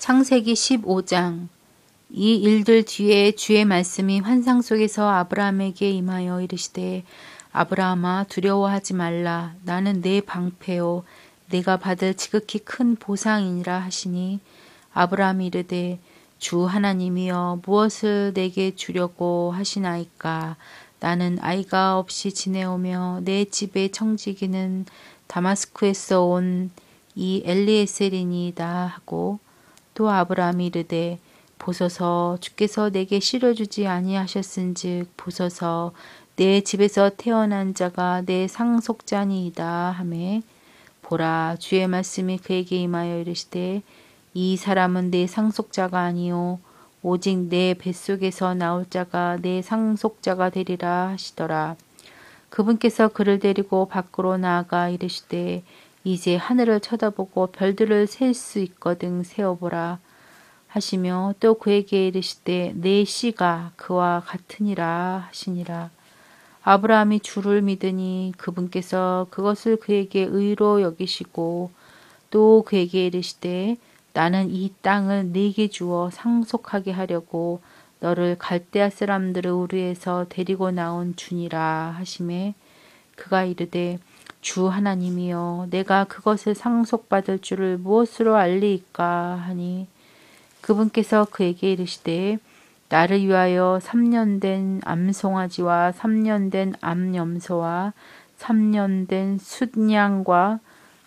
창세기 15장. 이 일들 뒤에 주의 말씀이 환상 속에서 아브라함에게 임하여 이르시되, 아브라함아, 두려워하지 말라. 나는 내 방패요 내가 받을 지극히 큰 보상이니라 하시니, 아브라함이 이르되, 주 하나님이여, 무엇을 내게 주려고 하시나이까? 나는 아이가 없이 지내오며 내 집의 청지기는 다마스쿠에서 온 이 엘리에셀이니이다 하고, 또 아브라함이 이르되, 보소서, 주께서 내게 실어주지 아니하셨은즉 보소서, 내 집에서 태어난 자가 내 상속자니이다 하매, 보라, 주의 말씀이 그에게 임하여 이르시되, 이 사람은 내 상속자가 아니요 오직 내 뱃속에서 나올 자가 내 상속자가 되리라 하시더라. 그분께서 그를 데리고 밖으로 나아가 이르시되, 이제 하늘을 쳐다보고 별들을 셀 수 있거든 세어보라 하시며, 또 그에게 이르시되, 내 씨가 그와 같으니라 하시니라. 아브라함이 주를 믿으니 그분께서 그것을 그에게 의로 여기시고, 또 그에게 이르시되, 나는 이 땅을 네게 주어 상속하게 하려고 너를 갈대아 사람들의 우르에서 데리고 나온 주니라 하시매, 그가 이르되, 주 하나님이여, 내가 그것을 상속받을 줄을 무엇으로 알리이까 하니, 그분께서 그에게 이르시되, 나를 위하여 3년 된 암송아지와 3년 된 암염소와 3년 된 숫양과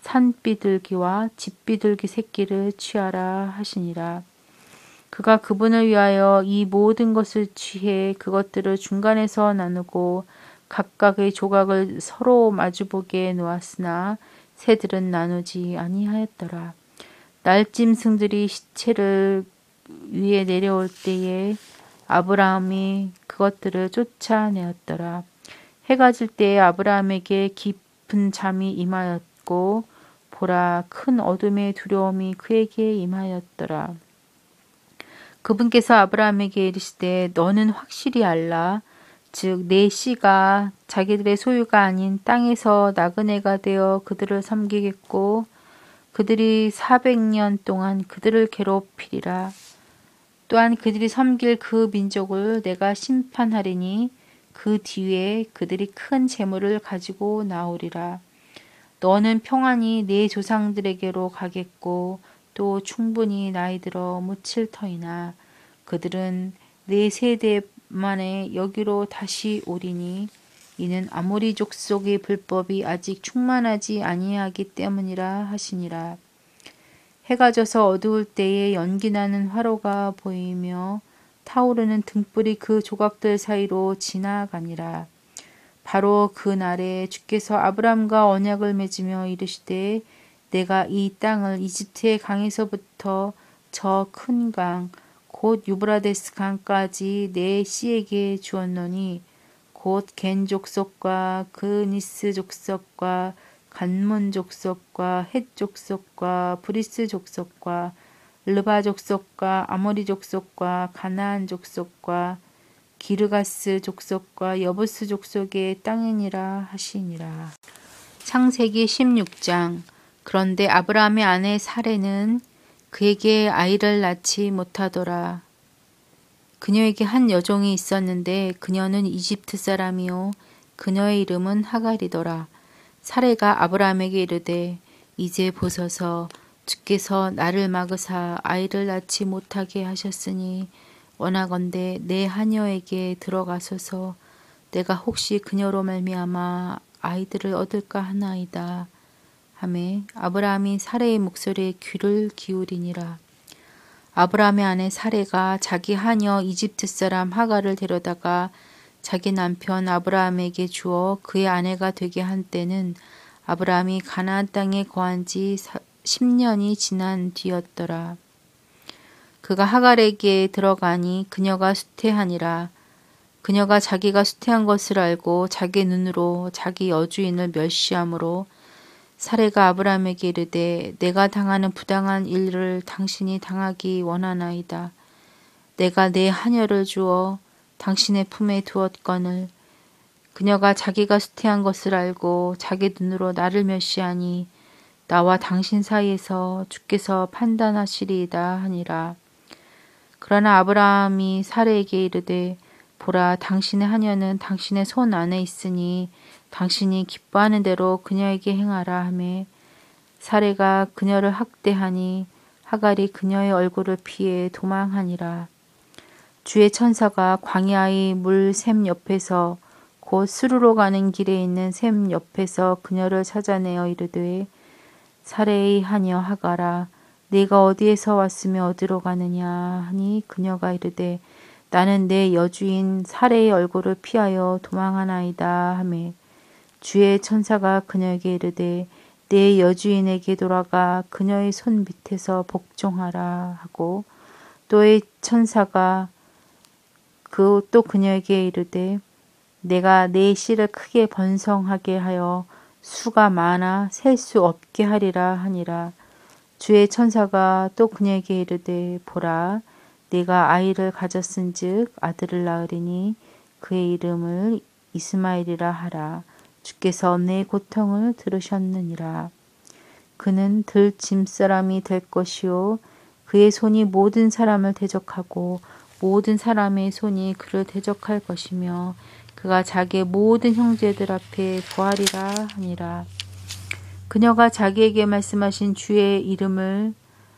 산비둘기와 집비둘기 새끼를 취하라 하시니라. 그가 그분을 위하여 이 모든 것을 취해 그것들을 중간에서 나누고 각각의 조각을 서로 마주보게 놓았으나 새들은 나누지 아니하였더라. 날짐승들이 시체를 위에 내려올 때에 아브라함이 그것들을 쫓아내었더라. 해가 질 때에 아브라함에게 깊은 잠이 임하였고, 보라, 큰 어둠의 두려움이 그에게 임하였더라. 그분께서 아브라함에게 이르시되, 너는 확실히 알라. 즉 내 씨가 자기들의 소유가 아닌 땅에서 나그네가 되어 그들을 섬기겠고, 그들이 400년 동안 그들을 괴롭히리라. 또한 그들이 섬길 그 민족을 내가 심판하리니 그 뒤에 그들이 큰 재물을 가지고 나오리라. 너는 평안히 내 조상들에게로 가겠고, 또 충분히 나이 들어 묻힐 터이나 그들은 내 세대 만에 여기로 다시 오리니, 이는 아모리 족속의 불법이 아직 충만하지 아니하기 때문이라 하시니라. 해가 져서 어두울 때에 연기나는 화로가 보이며 타오르는 등불이 그 조각들 사이로 지나가니라. 바로 그 날에 주께서 아브람과 언약을 맺으며 이르시되, 내가 이 땅을 이집트의 강에서부터 저 큰 강 곧 유브라데스 강까지 내 씨에게 주었노니, 곧 겐 족속과 그니스 족속과 간문 족속과 헷 족속과 브리스 족속과 르바 족속과 아모리 족속과 가나안 족속과 기르가스 족속과 여부스 족속의 땅이니라 하시니라. 창세기 16장. 그런데 아브라함의 아내 사레는 그에게 아이를 낳지 못하더라. 그녀에게 한 여종이 있었는데 그녀는 이집트 사람이요 그녀의 이름은 하갈이더라. 사레가 아브라함에게 이르되, 이제 보소서, 주께서 나를 막으사 아이를 낳지 못하게 하셨으니 원하건대 내 하녀에게 들어가소서. 내가 혹시 그녀로 말미암아 아이들을 얻을까 하나이다 하매, 아브라함이 사레의 목소리에 귀를 기울이니라. 아브라함의 아내 사레가 자기 하녀 이집트 사람 하갈을 데려다가 자기 남편 아브라함에게 주어 그의 아내가 되게 한 때는 아브라함이 가나안 땅에 거한 지 10년이 지난 뒤였더라. 그가 하갈에게 들어가니 그녀가 수태하니라. 그녀가 자기가 수태한 것을 알고 자기 눈으로 자기 여주인을 멸시하므로 사레가 아브라함에게 이르되, 내가 당하는 부당한 일을 당신이 당하기 원하나이다. 내가 내 하녀를 주어 당신의 품에 두었거늘 그녀가 자기가 수태한 것을 알고 자기 눈으로 나를 멸시하니 나와 당신 사이에서 주께서 판단하시리이다 하니라. 그러나 아브라함이 사레에게 이르되 보라 당신의 하녀는 당신의 손 안에 있으니 당신이 기뻐하는 대로 그녀에게 행하라 하매 사레가 그녀를 학대하니 하갈이 그녀의 얼굴을 피해 도망하니라. 주의 천사가 광야의 물 샘 옆에서 곧 수르로 가는 길에 있는 샘 옆에서 그녀를 찾아내어 이르되 사레의 하녀 하갈아 네가 어디에서 왔으며 어디로 가느냐 하니 그녀가 이르되 나는 내 여주인 사레의 얼굴을 피하여 도망하나이다 하매 주의 천사가 그녀에게 이르되 내 여주인에게 돌아가 그녀의 손 밑에서 복종하라 하고 또의 천사가 또 그녀에게 이르되 내가 내 씨를 크게 번성하게 하여 수가 많아 셀 수 없게 하리라 하니라. 주의 천사가 또 그녀에게 이르되 보라 네가 아이를 가졌은즉 아들을 낳으리니 그의 이름을 이스마엘이라 하라. 주께서 내 고통을 들으셨느니라. 그는 들 짐사람이 될 것이요 그의 손이 모든 사람을 대적하고 모든 사람의 손이 그를 대적할 것이며 그가 자기의 모든 형제들 앞에 구하리라 하니라. 그녀가 자기에게 말씀하신 주의 이름을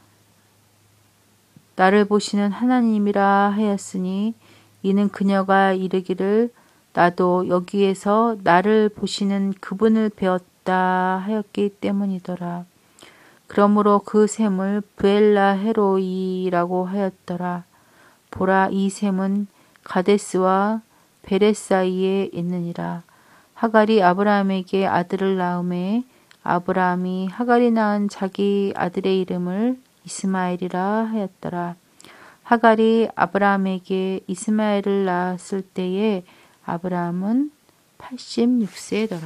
나를 보시는 하나님이라 하였으니 이는 그녀가 이르기를 나도 여기에서 나를 보시는 그분을 배웠다 하였기 때문이더라. 그러므로 그 샘을 브엘라 헤로이라고 하였더라. 보라 이 샘은 가데스와 베레 사이에 있느니라. 하갈이 아브라함에게 아들을 낳음에 아브라함이 하갈이 낳은 자기 아들의 이름을 이스마엘이라 하였더라. 하갈이 아브라함에게 이스마엘을 낳았을 때에 아브라함은 86세더라.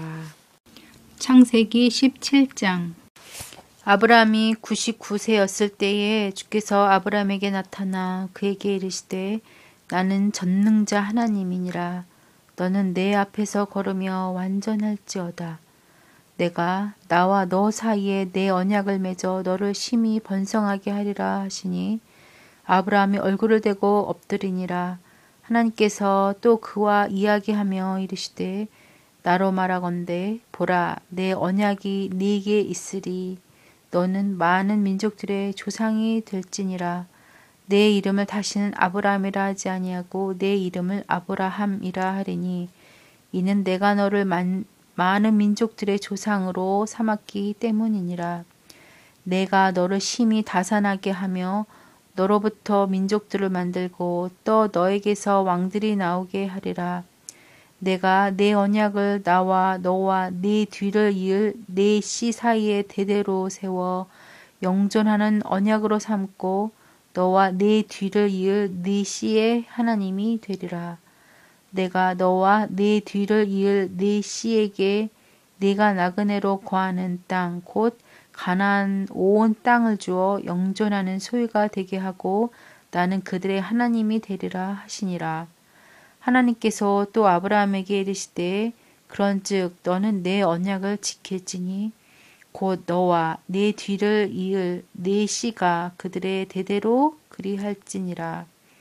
창세기 17장. 아브라함이 99세였을 때에 주께서 아브라함에게 나타나 그에게 이르시되 나는 전능자 하나님이니라. 너는 내 앞에서 걸으며 완전할지어다. 내가 나와 너 사이에 내 언약을 맺어 너를 심히 번성하게 하리라 하시니 아브라함이 얼굴을 대고 엎드리니라. 하나님께서 또 그와 이야기하며 이르시되 나로 말하건대 보라 내 언약이 네게 있으리. 너는 많은 민족들의 조상이 될지니라. 내 이름을 다시는 아브라함이라 하지 아니하고 내 이름을 아브라함이라 하리니 이는 내가 너를 많은 민족들의 조상으로 삼았기 때문이니라. 내가 너를 심히 다산하게 하며 너로부터 민족들을 만들고 또 너에게서 왕들이 나오게 하리라. 내가 내 언약을 나와 너와 네 뒤를 이을 네 씨 사이에 대대로 세워 영존하는 언약으로 삼고 너와 네 뒤를 이을 네 씨의 하나님이 되리라. 내가 너와 네 뒤를 이을 네 씨에게 네가 나그네로 거하는 땅 곧 가나안 온 땅을 주어 영존하는 소유가 되게 하고 나는 그들의 하나님이 되리라 하시니라. 하나님께서 또 아브라함에게 이르시되 그런즉 너는 내 언약을 지킬지니 곧 너와 네 뒤를 이을 네 씨가 그들의 대대로 그리할지니라.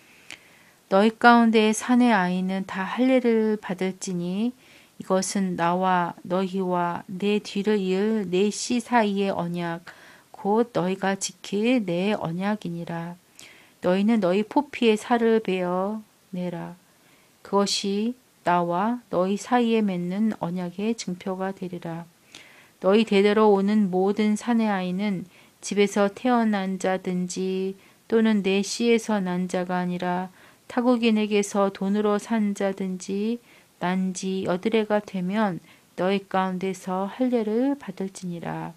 너희 가운데 사내 아이는 다 할례를 받을지니 이것은 나와 너희와 내 뒤를 이을 내 씨 사이의 언약 곧 너희가 지킬 내 언약이니라. 너희는 너희 포피의 살을 베어 내라. 그것이 나와 너희 사이에 맺는 언약의 증표가 되리라. 너희 대대로 오는 모든 사내 아이는 집에서 태어난 자든지 또는 내 씨에서 난 자가 아니라 타국인에게서 돈으로 산 자든지 난지 여드레가 되면 너희 가운데서 할례를 받을지니라.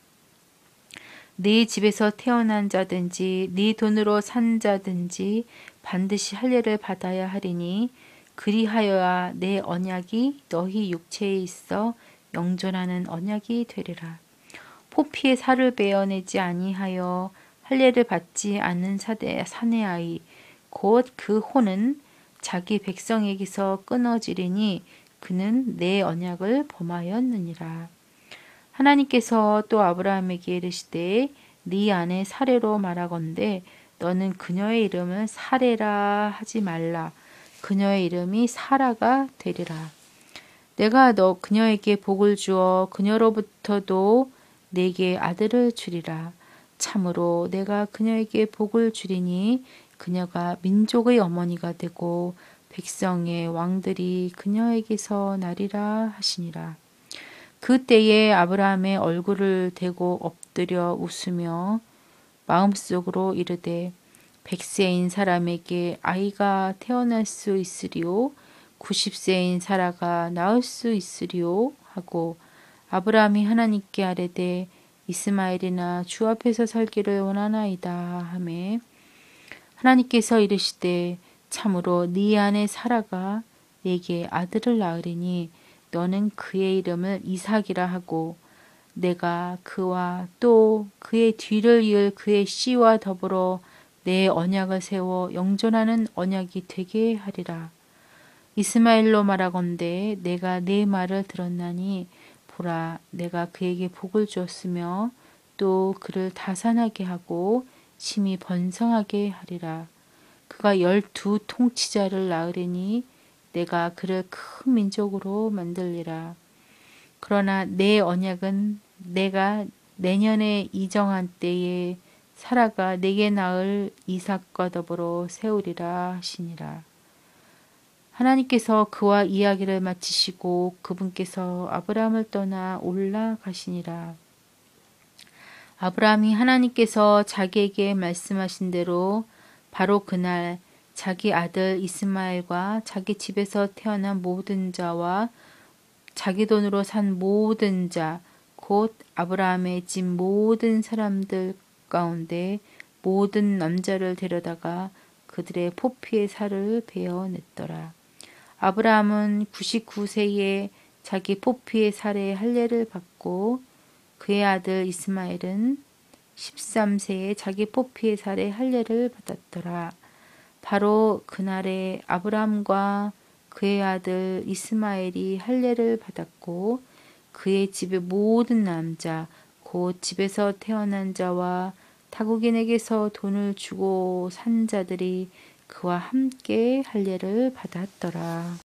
네 집에서 태어난 자든지 네 돈으로 산 자든지 반드시 할례를 받아야 하리니 그리하여야 내 언약이 너희 육체에 있어 영존하는 언약이 되리라. 포피의 살을 베어내지 아니하여 할례를 받지 않는 사내 아이 곧 그 혼은 자기 백성에게서 끊어지리니 그는 내 언약을 범하였느니라. 하나님께서 또 아브라함에게 이르시되 네 아내 사레로 말하건대 너는 그녀의 이름을 사레라 하지 말라. 그녀의 이름이 사라가 되리라. 내가 너 그녀에게 복을 주어 그녀로부터도 내게 아들을 주리라. 참으로 내가 그녀에게 복을 주리니 그녀가 민족의 어머니가 되고 백성의 왕들이 그녀에게서 나리라 하시니라. 그때에 아브라함의 얼굴을 대고 엎드려 웃으며 마음속으로 이르되 100세인 사람에게 아이가 태어날 수 있으리요 90세인 사라가 낳을 수 있으리요 하고 아브라함이 하나님께 아뢰되 이스마엘이나 주 앞에서 살기를 원하나이다 하매 하나님께서 이르시되 참으로 네 아내 사라가 네게 아들을 낳으리니 너는 그의 이름을 이삭이라 하고 내가 그와 또 그의 뒤를 이을 그의 씨와 더불어 내 언약을 세워 영존하는 언약이 되게 하리라. 이스마엘로 말하건대 내가 네 말을 들었나니 보라 내가 그에게 복을 주었으며 또 그를 다산하게 하고 심히 번성하게 하리라. 그가 12 통치자를 낳으리니 내가 그를 큰 민족으로 만들리라. 그러나 내 언약은 내가 내년에 이정한 때에 사라가 내게 낳을 이삭과 더불어 세우리라 하시니라. 하나님께서 그와 이야기를 마치시고 그분께서 아브라함을 떠나 올라가시니라. 아브라함이 하나님께서 자기에게 말씀하신 대로 바로 그날 자기 아들 이스마엘과 자기 집에서 태어난 모든 자와 자기 돈으로 산 모든 자, 곧 아브라함의 집 모든 사람들 가운데 모든 남자를 데려다가 그들의 포피의 살을 베어냈더라. 아브라함은 99세에 자기 포피의 살에 할례를 받고 그의 아들 이스마엘은 13세에 자기 포피의 살에 할례를 받았더라. 바로 그날에 아브라함과 그의 아들 이스마엘이 할례를 받았고 그의 집의 모든 남자 곧 집에서 태어난 자와 타국인에게서 돈을 주고 산 자들이 그와 함께 할례를 받았더라.